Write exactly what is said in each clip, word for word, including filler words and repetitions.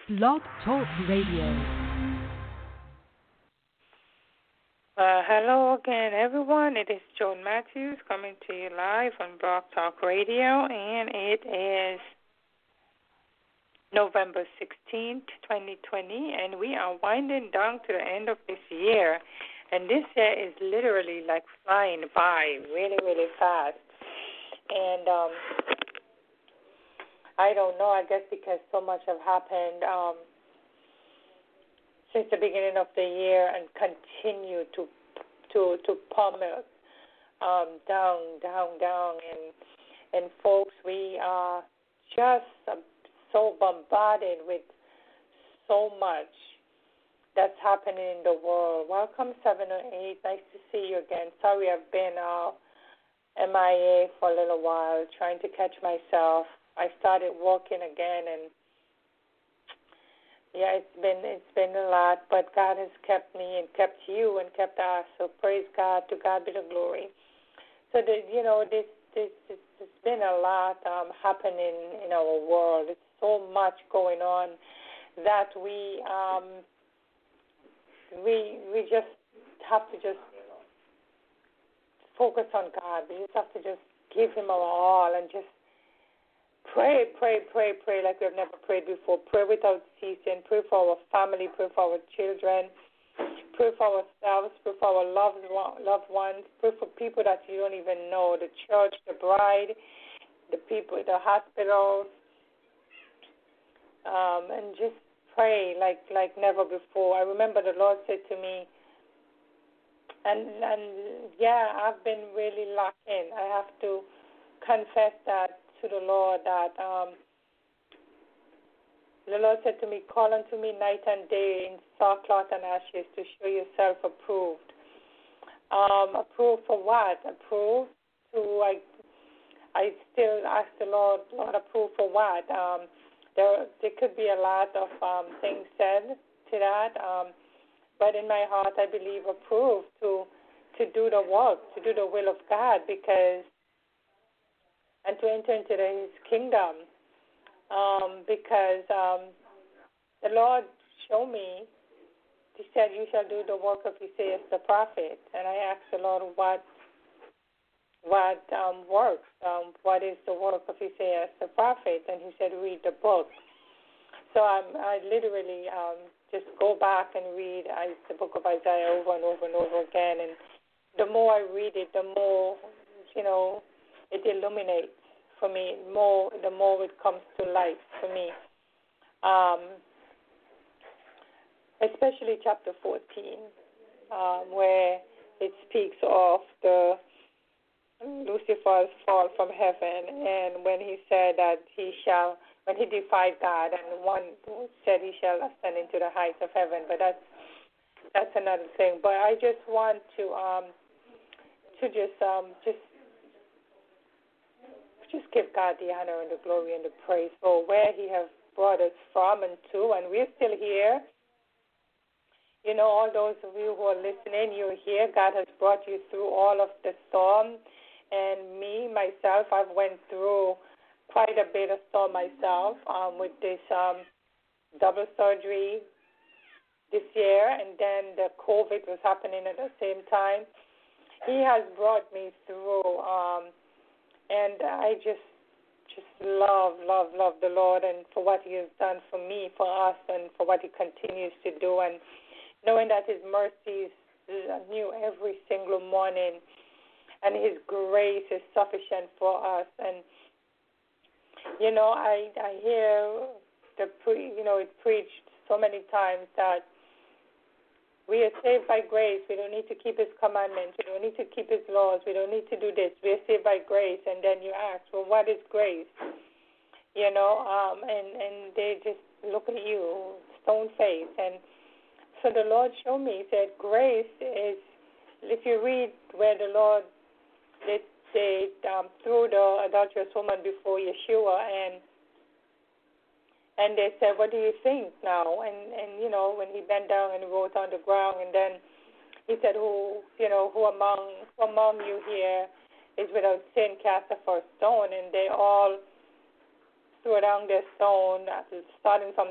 Blog Talk Radio. Uh, hello again, everyone. It is Joan Matthews coming to you live on Blog Talk Radio, and it is November sixteenth, twenty twenty, and we are winding down to the end of this year. And this year is literally like flying by really, really fast. And um, I don't know, I guess because so much have happened um, since the beginning of the year and continue to to to pummel um, down, down, down. And, and folks, we are just uh, so bombarded with so much that's happening in the world. Welcome, seven oh eight. Nice to see you again. Sorry I've been uh, M I A for a little while, trying to catch myself. I started working again, and yeah, it's been it's been a lot, but God has kept me and kept you and kept us. So praise God. To God be the glory. So the, you know this this it's been a lot um, happening in our world. It's so much going on that we um, we we just have to just focus on God. We just have to just give Him our all and just pray, pray, pray, pray like we've never prayed before. Pray without ceasing. Pray for our family. Pray for our children. Pray for ourselves. Pray for our loved loved ones. Pray for people that you don't even know. The church, the bride, the people, the hospitals, um, and just pray like like never before. I remember the Lord said to me, and and yeah, I've been really locked in. I have to confess that to the Lord that um, the Lord said to me, call unto me night and day in sackcloth and ashes to show yourself approved. Um, approved for what? Approved to, I, I still ask the Lord, Lord, approved for what? Um, there, there could be a lot of um, things said to that, um, but in my heart I believe approved to, to do the work, to do the will of God, because and to enter into the, His kingdom, um, because um, the Lord showed me, He said, you shall do the work of Isaiah the prophet. And I asked the Lord, what what um, works? Um, what is the work of Isaiah the prophet? And He said, read the book. So I'm, I literally um, just go back and read I, the book of Isaiah over and over and over again. And the more I read it, the more, you know, it illuminates for me more. The more it comes to life for me, um, especially chapter fourteen, um, where it speaks of the Lucifer's fall from heaven, and when he said that he shall, when he defied God, and one said he shall ascend into the heights of heaven. But that's that's another thing. But I just want to um, to just um, just. Just give God the honor and the glory and the praise for where He has brought us from and to, and we're still here. You know, all those of you who are listening, you're here. God has brought you through all of the storm. And me, myself, I've went through quite a bit of storm myself um, with this um, double surgery this year, and then the COVID was happening at the same time. He has brought me through. Um, And I just just love, love, love the Lord and for what He has done for me, for us, and for what He continues to do. And knowing that His mercies are new every single morning and His grace is sufficient for us. And, you know, I I hear the pre, you know, it preached so many times that we are saved by grace. We don't need to keep His commandments. We don't need to keep His laws. We don't need to do this. We are saved by grace. And then you ask, well, what is grace? You know, um, and, and they just look at you, stone-faced. And so the Lord showed me, He said, grace is, if you read where the Lord, they, they um, threw the adulterous woman before Yeshua, and And they said, what do you think now? And, and, you know, when he bent down and wrote on the ground, and then he said, who, you know, who among who among you here is without sin cast the first stone? And they all threw down their stone, starting from the,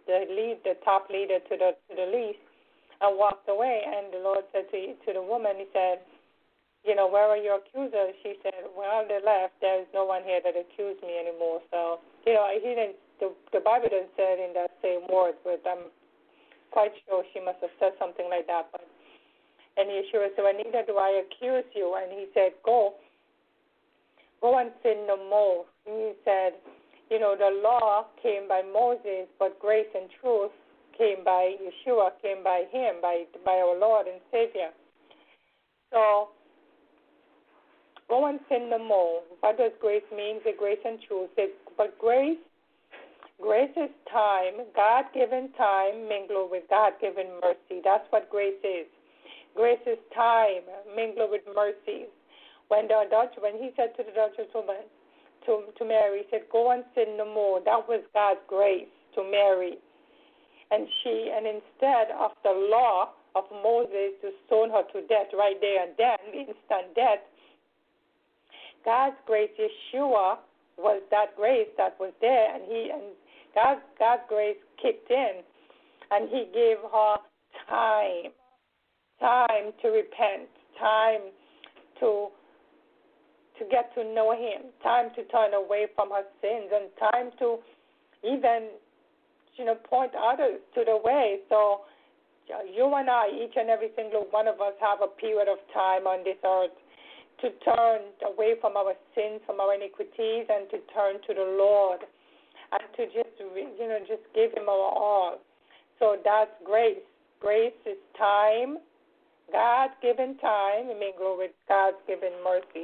the lead, the top leader to the to the least, and walked away. And the Lord said to to the woman, He said, you know, where are your accusers? She said, well, they left. There is no one here that accused me anymore. So, you know, he didn't. The, the Bible didn't say it in that same words, but I'm quite sure she must have said something like that. But and Yeshua said, well, neither do I accuse you. And he said, go, go and sin no more. And he said, you know, the law came by Moses, but grace and truth came by Yeshua, came by him, by by our Lord and Savior. So go and sin no more. What does grace mean? The grace and truth. But grace, grace is time, God-given time mingled with God-given mercy. That's what grace is. Grace is time mingled with mercy. When the adulterer, when he said to the adulterous woman, to to Mary, he said, "Go and sin no more." That was God's grace to Mary, and she, and instead of the law of Moses to stone her to death right there and then, instant death, God's grace, Yeshua, was that grace that was there, and he and God, God's grace kicked in, and He gave her time, time to repent, time to to get to know Him, time to turn away from her sins, and time to even, you know, point others to the way. So you and I, each and every single one of us, have a period of time on this earth to turn away from our sins, from our iniquities, and to turn to the Lord, and to just, you know, just give Him our all. So that's grace. Grace is time, God-given time, mingled with God-given mercy.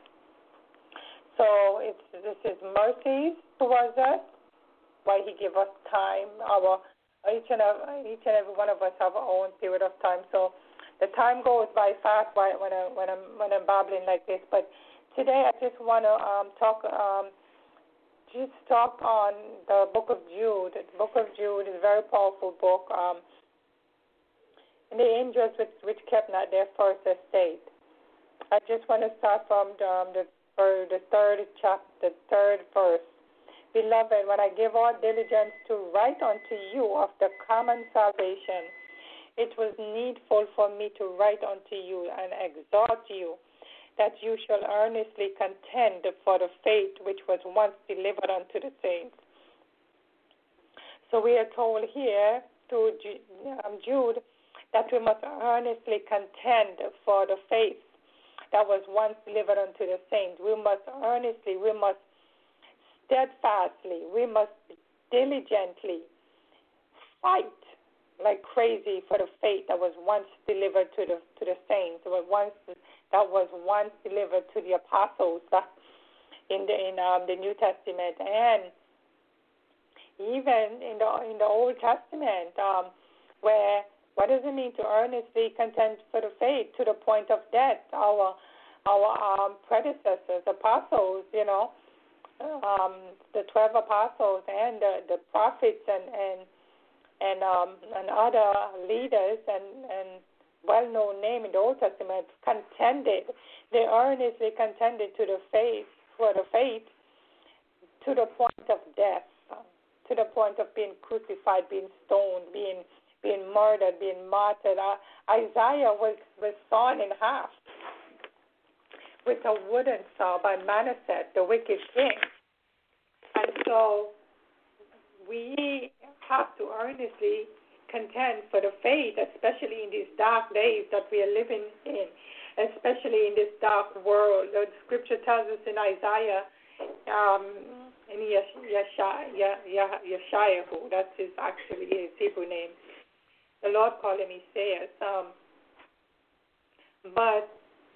So it's, this is mercy towards us, why He give us time. Our each and every, each and every one of us have our own period of time. So the time goes by fast when I when I'm when I'm babbling like this. But today I just want to um, talk um, just talk on the Book of Jude. The Book of Jude is a very powerful book. Um, and the angels which, which kept not their first estate. I just want to start from the, um, the for the third chapter, the third verse. Beloved, when I give all diligence to write unto you of the common salvation, it was needful for me to write unto you and exhort you that you shall earnestly contend for the faith which was once delivered unto the saints. So we are told here through Jude that we must earnestly contend for the faith that was once delivered unto the saints. We must earnestly, we must steadfastly, we must diligently fight like crazy for the faith that was once delivered to the to the saints, that was once that was once delivered to the apostles in the in um, the New Testament, and even in the in the Old Testament, um, where what does it mean to earnestly contend for the faith to the point of death? Our our um, predecessors, apostles, you know, um, the twelve apostles and the, the prophets and and and um, and other leaders and and well-known name in the Old Testament contended. They earnestly contended to the faith for the faith to the point of death, to the point of being crucified, being stoned, being being murdered, being martyred. Uh, Isaiah was, was sawn in half with a wooden saw by Manasseh, the wicked king. And so we have to earnestly contend for the faith, especially in these dark days that we are living in, especially in this dark world. The scripture tells us in Isaiah, um, in Yeshayahu, that's his actually his Hebrew name. The Lord called him Isaiah. Um, but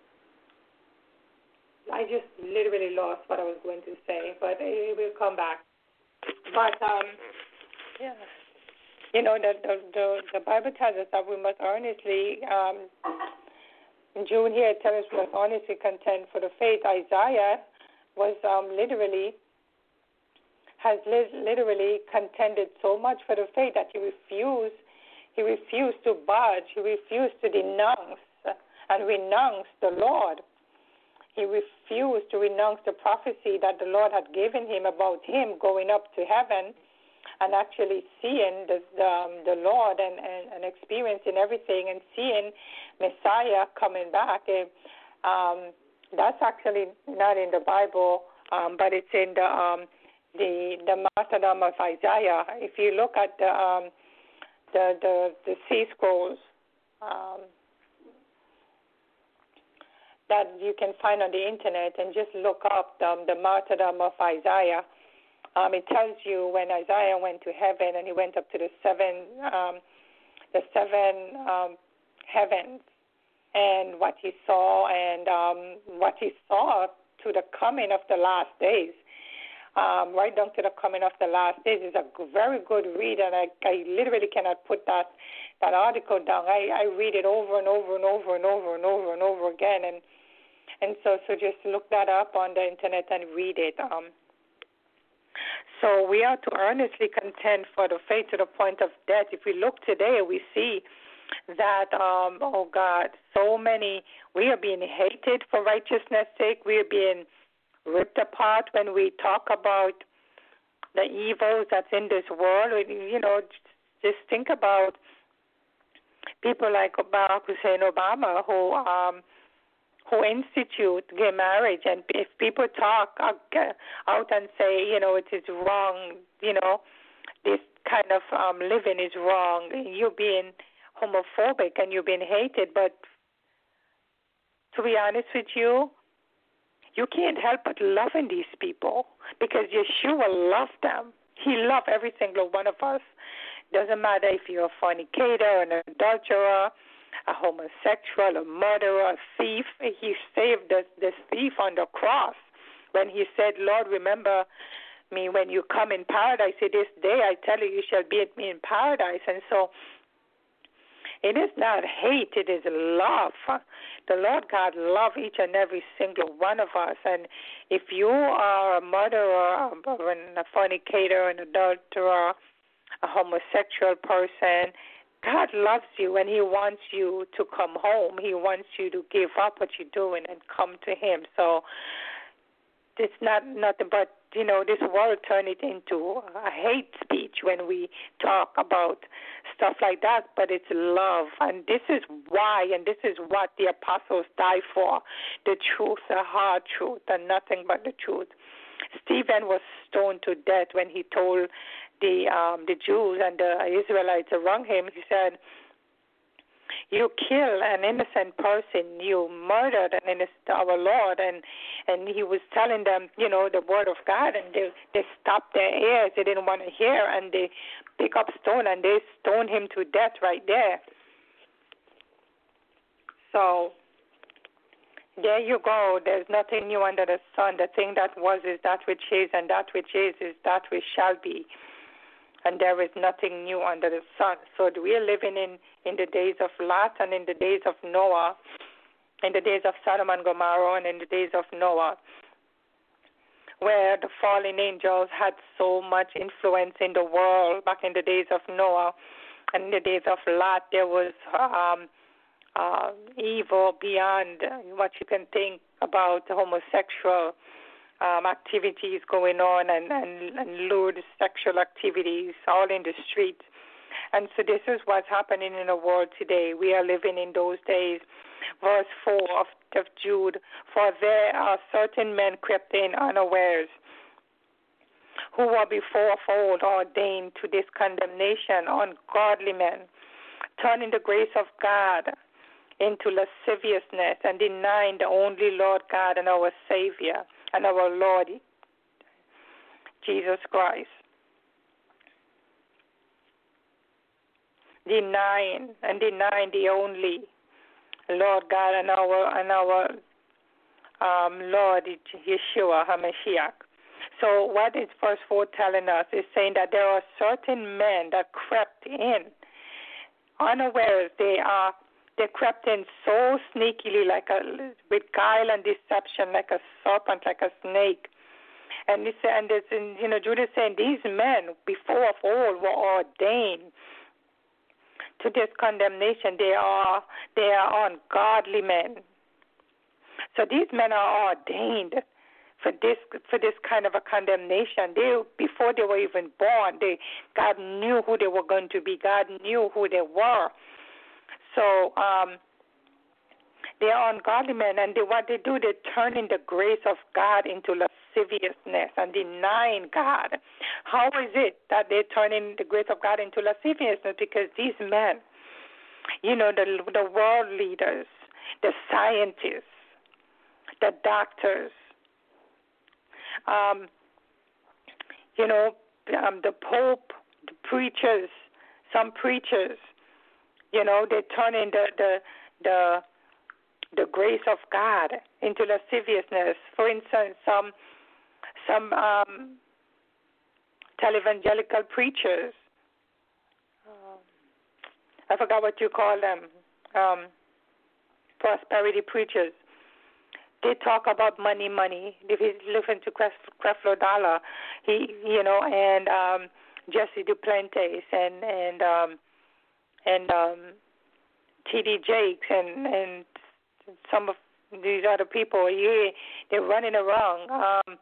I just literally lost what I was going to say, but it will come back. But, um, yeah, you know, the, the, the, the Bible tells us that we must earnestly, um, in June here it tells us we must earnestly contend for the faith. Isaiah was um, literally, has li- literally contended so much for the faith that he refused He refused to budge. He refused to denounce and renounce the Lord. He refused to renounce the prophecy that the Lord had given him about him going up to heaven and actually seeing the the, um, the Lord and, and, and experiencing everything and seeing Messiah coming back. It, um, that's actually not in the Bible, um, but it's in the um, the the martyrdom of Isaiah. If you look at the um, the, the the sea scrolls um, that you can find on the internet, and just look up um, the martyrdom of Isaiah. Um, it tells you when Isaiah went to heaven and he went up to the seven um, the seven um, heavens, and what he saw and um, what he saw to the coming of the last days. Um, right down to the coming of the last days is a very good read, and I, I literally cannot put that that article down. I, I read it over and over and over and over and over and over again, and and so so just look that up on the internet and read it. Um, so we are to earnestly contend for the faith to the point of death. If we look today, we see that um, oh God, so many we are being hated for righteousness' sake. We are being ripped apart when we talk about the evils that's in this world. You know, just think about people like Barack Hussein Obama who um, who institute gay marriage, and if people talk out and say, you know, it is wrong, you know, this kind of um, living is wrong, you're being homophobic and you're being hated. But to be honest with you, you can't help but loving these people because Yeshua loved them. He loved every single one of us. Doesn't matter if you're a fornicator, an adulterer, a homosexual, a murderer, a thief. He saved this, this thief on the cross when he said, Lord, remember me when you come in paradise. This day I tell you, you shall be with me in paradise. And so it is not hate, it is love. The Lord God loves each and every single one of us. And if you are a murderer, a fornicator, an adulterer, a homosexual person, God loves you and he wants you to come home. He wants you to give up what you're doing and come to him. So it's not nothing but, you know, this world turned it into a hate speech when we talk about stuff like that, but it's love. And this is why, and this is what the apostles died for, the truth, the hard truth, and nothing but the truth. Stephen was stoned to death when he told the um, the Jews and the Israelites around him, he said, you kill an innocent person, you murdered an innocent, our Lord, and and he was telling them, you know, the word of God, and they they stopped their ears, they didn't want to hear, and they pick up stone and they stoned him to death right there. So there you go. There's nothing new under the sun. The thing that was is that which is, and that which is is that which shall be. And there is nothing new under the sun. So we are living in, in the days of Lot and in the days of Noah, in the days of Sodom and Gomorrah and in the days of Noah, where the fallen angels had so much influence in the world back in the days of Noah. And in the days of Lot, there was um, uh, evil beyond what you can think about homosexual Um, activities going on and, and, and lewd sexual activities all in the streets. And so this is what's happening in the world today. We are living in those days. Verse four of, of Jude, for there are certain men crept in unawares, who were before of old ordained to this condemnation, ungodly men, turning the grace of God into lasciviousness and denying the only Lord God and our Savior and our Lord Jesus Christ. Denying and denying the only Lord God and our and our um, Lord Yeshua HaMashiach. So what is verse four telling us is saying that there are certain men that crept in unawares. They are They crept in so sneakily, like a, with guile and deception, like a serpent, like a snake. And this, and this, and, you know, Jude is saying these men, before of old, were ordained to this condemnation. They are, they are ungodly men. So these men are ordained for this for this kind of a condemnation. They before they were even born, they God knew who they were going to be. God knew who they were. So um, they are ungodly men, and they, what they do, they turn in the grace of God into lasciviousness and denying God. How is it that they turn in the grace of God into lasciviousness? Because these men, you know, the the world leaders, the scientists, the doctors, um, you know, um, the Pope, the preachers, some preachers, you know, they turn in the the the, the grace of God into lasciviousness. For instance, some some um, televangelical preachers, um, I forgot what you call them, um, prosperity preachers. They talk about money, money. If you listen to Creflo Dollar, he, you know, and um, Jesse Duplantis, and and um, and um, T D Jakes, and and some of these other people, yeah, they're running around. Um,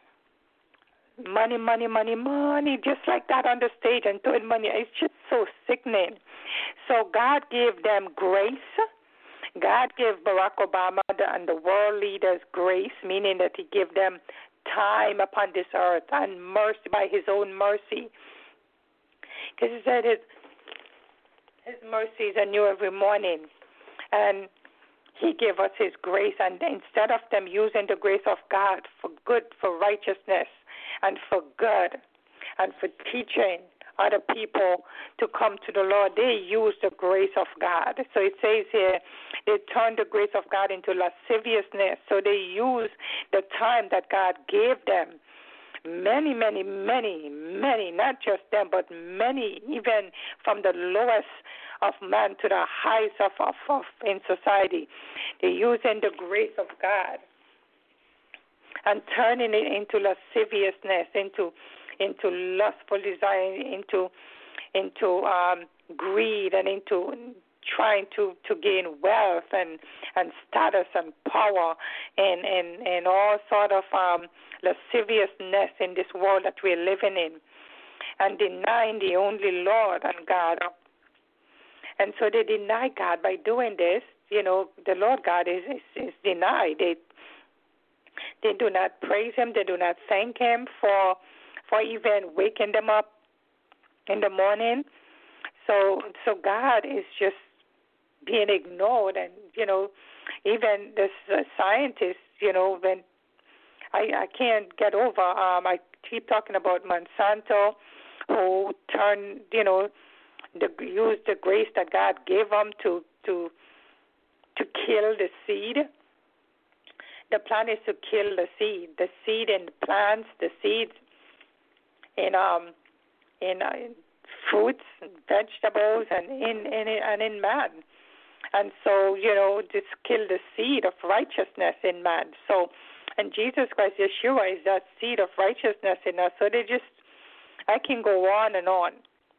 money, money, money, money, just like that on the stage and throwing money. It's just so sickening. So God gave them grace. God gave Barack Obama and the world leaders grace, meaning that he gave them time upon this earth and mercy by his own mercy. Because he said his, his mercies are new every morning. And he gave us his grace. And instead of them using the grace of God for good, for righteousness, and for good, and for teaching other people to come to the Lord, they use the grace of God. So it says here, they turn the grace of God into lasciviousness. So they use the time that God gave them. Many, many, many, many, not just them, but many, even from the lowest of man to the highest of, of, of in society. They're using the grace of God and turning it into lasciviousness, into into lustful desire, into into um, greed, and into trying to, to gain wealth and, and status and power and, and, and all sort of um, lasciviousness in this world that we're living in, and denying the only Lord and God. And so they deny God by doing this. You know, the Lord God is, is, is denied. They they do not praise him. They do not thank him for for even waking them up in the morning. So so God is just being ignored. And, you know, even the uh, scientists, you know, when I, I can't get over, um, I keep talking about Monsanto, who turned, you know, the, used the grace that God gave them to, to, to kill the seed. The plan is to kill the seed, the seed in plants, the seeds in um in, uh, in fruits and vegetables and in, in and in man. And so, you know, just kill the seed of righteousness in man. So, and Jesus Christ, Yeshua, is that seed of righteousness in us. So they just, I can go on and on.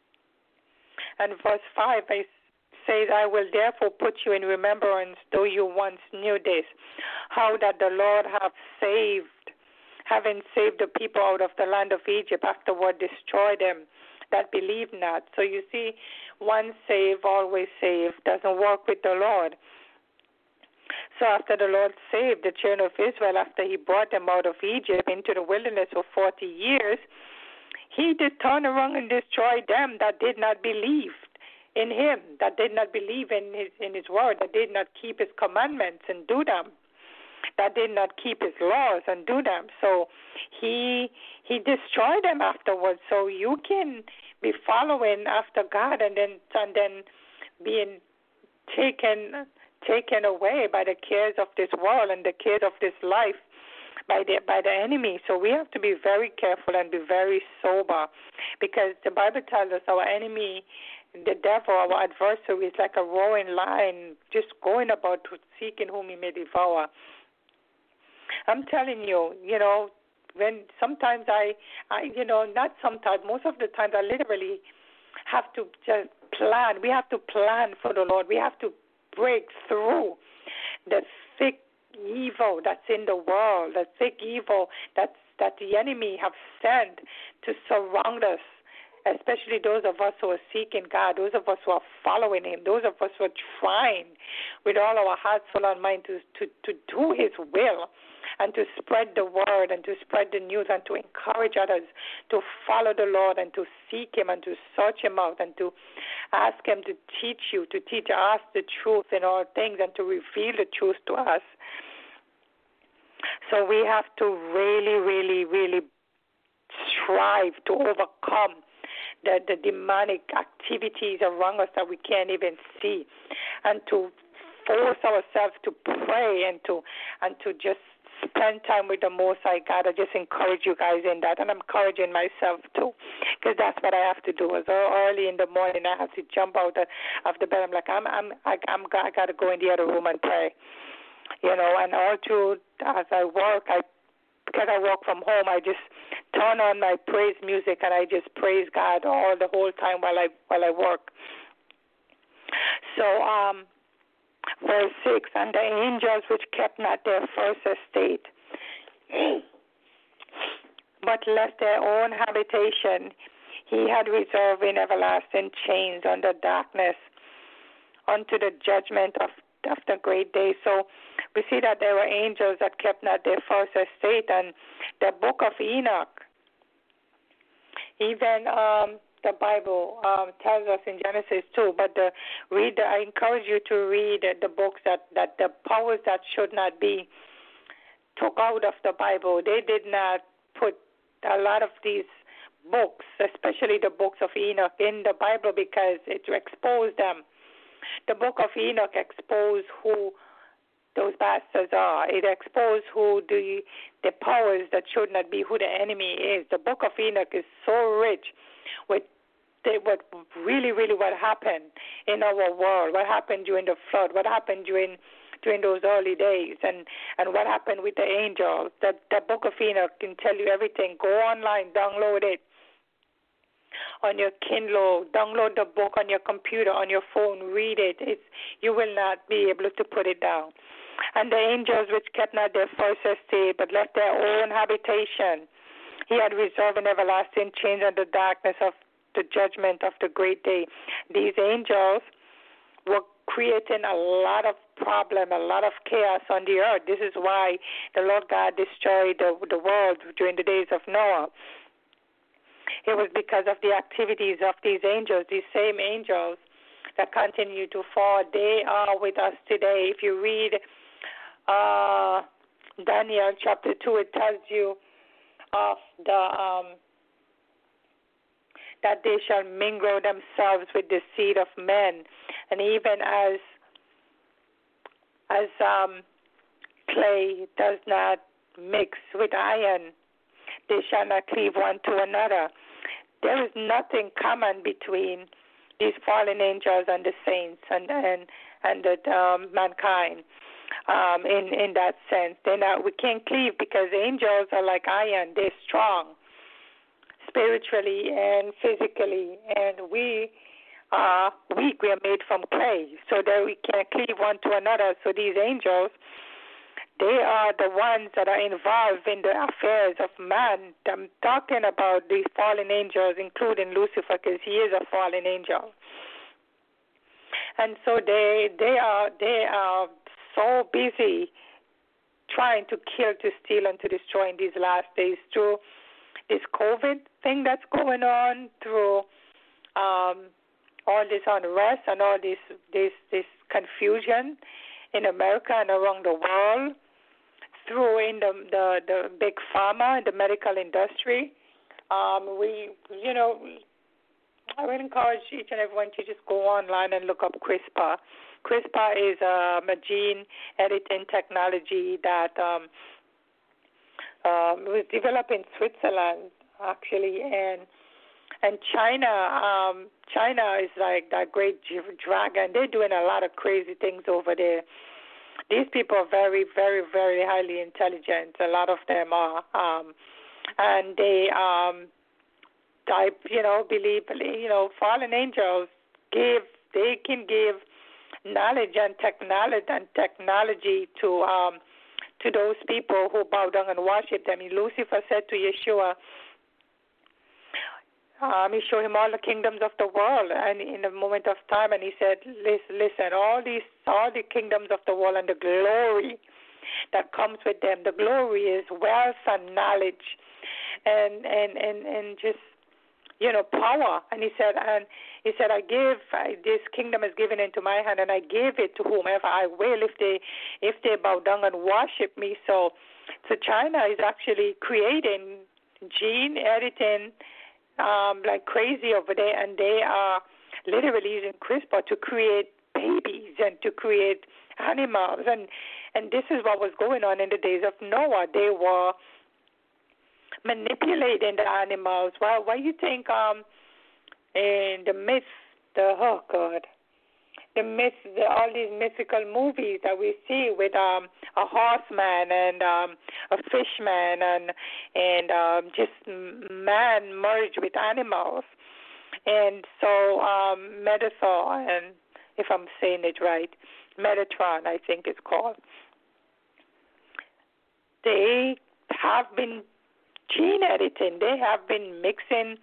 And verse five, I says, I will therefore put you in remembrance, though you once knew this, how that the Lord hath saved, having saved the people out of the land of Egypt, afterward destroy them that believe not. So you see, once saved, always saved, doesn't work with the Lord. So after the Lord saved the children of Israel, after he brought them out of Egypt into the wilderness for forty years, he did turn around and destroy them that did not believe in him, that did not believe in his in his word, that did not keep his commandments and do them, that did not keep his laws and do them. So he he destroyed them afterwards. So you can be following after God and then and then being taken taken away by the cares of this world and the cares of this life by the by the enemy. So we have to be very careful and be very sober, because the Bible tells us our enemy, the devil, our adversary, is like a roaring lion, just going about seeking whom he may devour. I'm telling you, you know, when sometimes I, I, you know, not sometimes, most of the times I literally have to just plan. We have to plan for the Lord. We have to break through the thick evil that's in the world, the thick evil that's, that the enemy have sent to surround us, especially those of us who are seeking God, those of us who are following Him, those of us who are trying with all our heart, soul, and mind to, to, to do His will and to spread the word and to spread the news and to encourage others to follow the Lord and to seek Him and to search Him out and to ask Him to teach you, to teach us the truth in all things and to reveal the truth to us. So we have to really, really, really strive to overcome the, the demonic activities around us that we can't even see, and to force ourselves to pray and to and to just spend time with the Most High God. I just encourage you guys in that, and I'm encouraging myself too, because that's what I have to do. As early in the morning, I have to jump out of the bed. I'm like, I'm, I'm, I, I'm, I got to go in the other room and pray, you know. And all through as I work, I because I work from home, I just turn on my praise music and I just praise God all the whole time while I while I work. So, um. Verse six, and the angels which kept not their first estate, but left their own habitation, He had reserved in everlasting chains under darkness unto the judgment of, of the great day. So we see that there were angels that kept not their first estate, and the book of Enoch, even um, the Bible um, tells us in Genesis too, but the, read. I encourage you to read the books that, that the powers that should not be took out of the Bible. They did not put a lot of these books, especially the books of Enoch, in the Bible because it exposed them. The book of Enoch exposed who those bastards are. It exposed who the the powers that should not be, who the enemy is. The book of Enoch is so rich with the, what really, really what happened in our world, what happened during the flood, what happened during during those early days, and, and what happened with the angels. That the book of Enoch can tell you everything. Go online, download it on your Kindle, download the book on your computer, on your phone, read it. It's, you will not be able to put it down. And the angels which kept not their first estate, but left their own habitation, He had reserved in everlasting chains under the darkness of the judgment of the great day. These angels were creating a lot of problem, a lot of chaos on the earth. This is why the Lord God destroyed the, the world during the days of Noah. It was because of the activities of these angels, these same angels that continue to fall. They are with us today. If you read uh, Daniel chapter two, it tells you of the um, that they shall mingle themselves with the seed of men, and even as as um, clay does not mix with iron, they shall not cleave one to another. There is nothing common between these fallen angels and the saints and and and the um, mankind. Um, in in that sense, they not we can't cleave because angels are like iron; they're strong, spiritually and physically, and we are weak. We are made from clay, so that we can't cleave one to another. So these angels, they are the ones that are involved in the affairs of man. I'm talking about the fallen angels, including Lucifer, because he is a fallen angel. And so they they are they are so busy trying to kill, to steal, and to destroy in these last days through this COVID thing that's going on, through um, all this unrest and all this this this confusion in America and around the world, through in the the, the big pharma, the medical industry. Um, we, you know, I would encourage each and everyone to just go online and look up CRISPR. CRISPR is um, a gene editing technology that um, um, was developed in Switzerland, actually, and and China. Um, China is like that great dragon. They're doing a lot of crazy things over there. These people are very, very, very highly intelligent. A lot of them are, um, and they, um, I, you know, believe, you know, fallen angels give. They can give knowledge and technology and technology to um, to those people who bow down and worship them. Lucifer said to Yeshua, um, he showed him all the kingdoms of the world, and in a moment of time, and he said, listen, all these, all the kingdoms of the world and the glory that comes with them, the glory is wealth and knowledge, and and and, and just, you know, power. And he said, and he said, I give I, this kingdom is given into my hand, and I give it to whomever I will, if they if they bow down and worship me. So, so China is actually creating gene editing um, like crazy over there, and they are literally using CRISPR to create babies and to create animals, and and this is what was going on in the days of Noah. They were manipulating the animals. Why? Why you think um in the myths, the oh God, the myths, the, all these mythical movies that we see with um a horseman and um a fishman and and um just man merged with animals, and so um Metatron, and if I'm saying it right, Metatron, I think it's called. They have been gene editing. They have been mixing,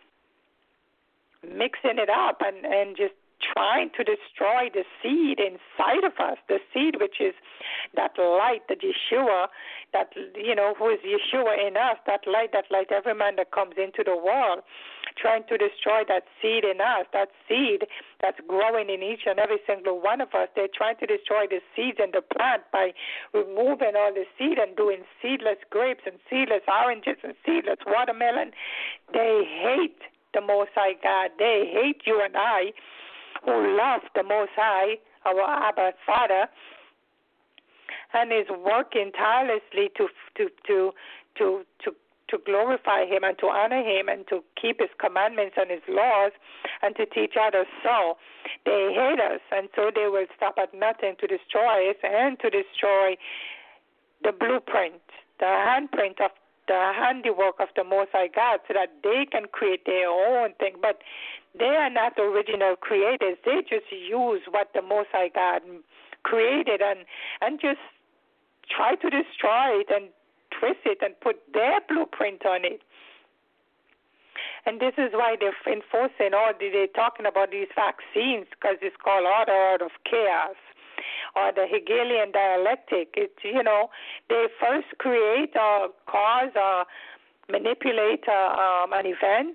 mixing it up and, and just trying to destroy the seed inside of us, the seed which is that light, that Yeshua, that, you know, who is Yeshua in us, that light, that light every man that comes into the world, trying to destroy that seed in us, that seed that's growing in each and every single one of us. They're trying to destroy the seeds in the plant by removing all the seed and doing seedless grapes and seedless oranges and seedless watermelon. They hate the Most High God. They hate you and I, who love the Most High, our Abba Father, and is working tirelessly to to to to to to glorify Him and to honor Him and to keep His commandments and His laws and to teach others so. They hate us, and so they will stop at nothing to destroy us and to destroy the blueprint, the handprint of the handiwork of the Most High God, so that they can create their own thing. But they are not original creators. They just use what the Most High God created and, and just try to destroy it and twist it and put their blueprint on it. And this is why they're enforcing all, they're talking about these vaccines, because it's called order out of chaos, or the Hegelian dialectic. It's, you know, they first create or cause or manipulate a, um, an event.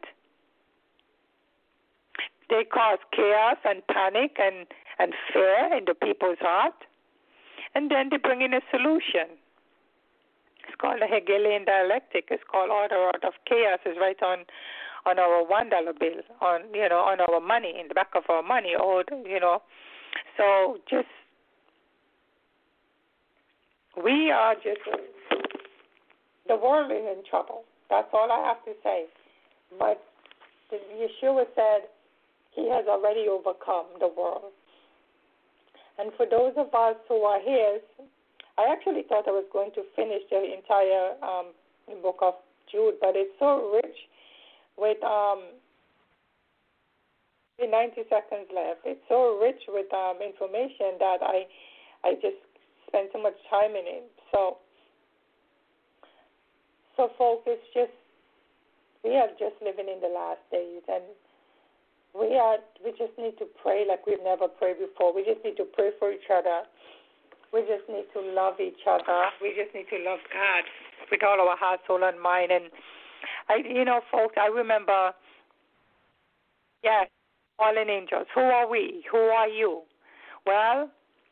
They cause chaos and panic and, and fear in the people's heart. And then they bring in a solution. It's called the Hegelian dialectic. It's called order out of chaos. It's right on on our one dollar bill, on you know, on our money, in the back of our money, or you know. So just we are just the world is in trouble. That's all I have to say. But Yeshua said He has already overcome the world. And for those of us who are His, I actually thought I was going to finish the entire um, book of Jude, but it's so rich with um, ninety seconds left. It's so rich with um, information that I I just spend so much time in it. So, so folks, it's just, we are just living in the last days, and we are we just need to pray like we've never prayed before. We just need to pray for each other. We just need to love each other. We just need to love God with all our heart, soul, and mind. And, I, you know, folks, I remember, yeah, fallen angels. Who are we? Who are you? Well,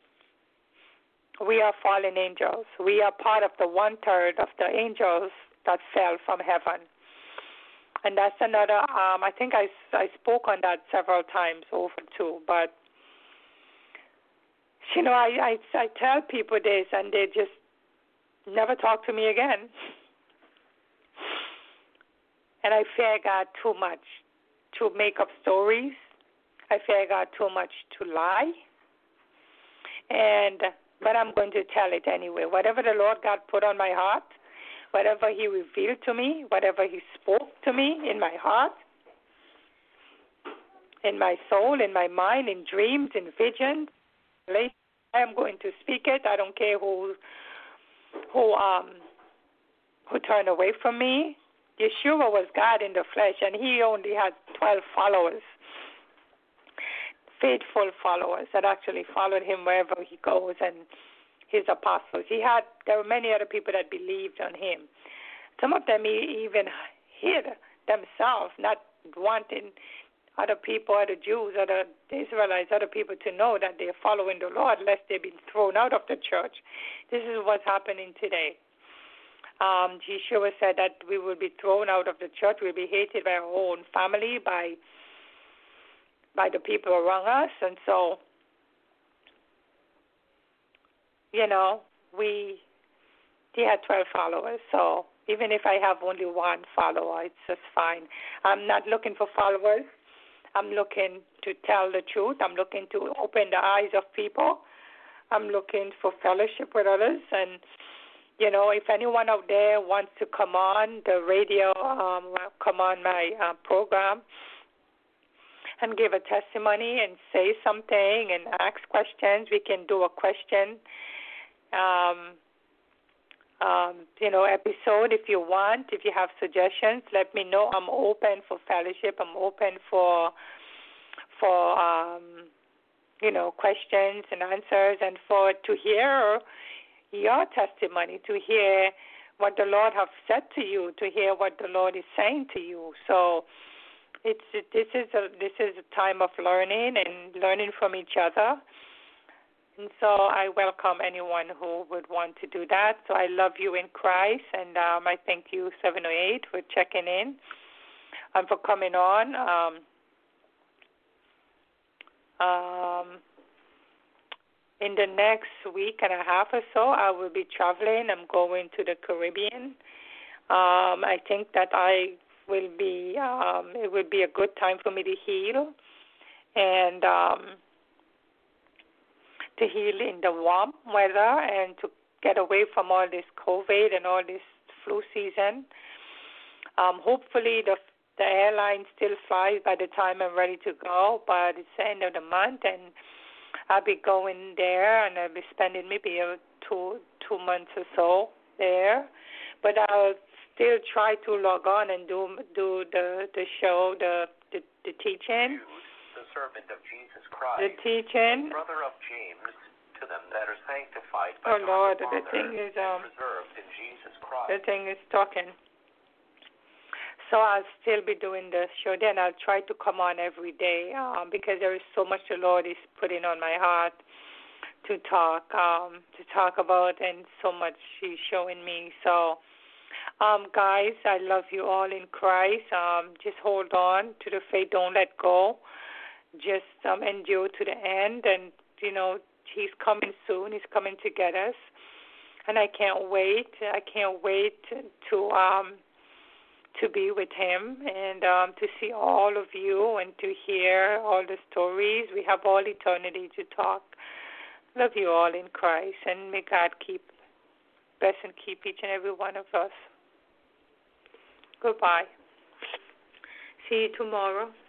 we are fallen angels. We are part of the one-third of the angels that fell from heaven. And that's another, um, I think I, I spoke on that several times over too, but you know, I, I I tell people this, and they just never talk to me again. And I fear God too much to make up stories. I fear God too much to lie. And but I'm going to tell it anyway. Whatever the Lord God put on my heart, whatever He revealed to me, whatever He spoke to me in my heart, in my soul, in my mind, in dreams, in visions, I am going to speak it. I don't care who who um who turned away from me. Yeshua was God in the flesh, and he only had twelve followers, faithful followers that actually followed him wherever he goes, and his apostles. He had there were many other people that believed on him. Some of them even hid themselves, not wanting other people, other Jews, other Israelites, other people to know that they're following the Lord, lest they've been thrown out of the church. This is what's happening today. Um, Yeshua said that we will be thrown out of the church. We'll be hated by our own family, by by the people around us. And so, you know, we he had twelve followers. So even if I have only one follower, it's just fine. I'm not looking for followers. I'm looking to tell the truth. I'm looking to open the eyes of people. I'm looking for fellowship with others. And, you know, if anyone out there wants to come on the radio, um, come on my uh, program and give a testimony and say something and ask questions, we can do a question, um, um, you know, episode if you want. If you have suggestions, let me know. I'm open for fellowship. I'm open for, for um, you know, questions and answers, and for to hear your testimony, to hear what the Lord have said to you, to hear what the Lord is saying to you. So it's this is a this is a time of learning and learning from each other. And so I welcome anyone who would want to do that. So I love you in Christ, and um, I thank you, seven oh eight, for checking in and for coming on. Um, um, in the next week and a half or so, I will be traveling. I'm going to the Caribbean. Um, I think that I will be. Um, it will be a good time for me to heal, and um, to heal in the warm weather and to get away from all this COVID and all this flu season. Um, hopefully the the airline still flies by the time I'm ready to go, but it's the end of the month, and I'll be going there, and I'll be spending maybe a two two months or so there. But I'll still try to log on and do do the the show, the the, the teaching. The servant of Jesus Christ, the teaching, brother of James, to them that are sanctified by oh God Lord, the the Father, thing is um, and preserved in Jesus Christ. The thing is talking. So I'll still be doing the show. Then I'll try to come on every day um, because there is so much the Lord is putting on my heart to talk, um, to talk about, and so much He's showing me. So, um, guys, I love you all in Christ. Um, just hold on to the faith. Don't let go. Just um, endure to the end. And, you know, He's coming soon. He's coming to get us. And I can't wait. I can't wait to um, to be with Him and um, to see all of you and to hear all the stories. We have all eternity to talk. Love you all in Christ, and may God keep, bless and keep each and every one of us. Goodbye. See you tomorrow.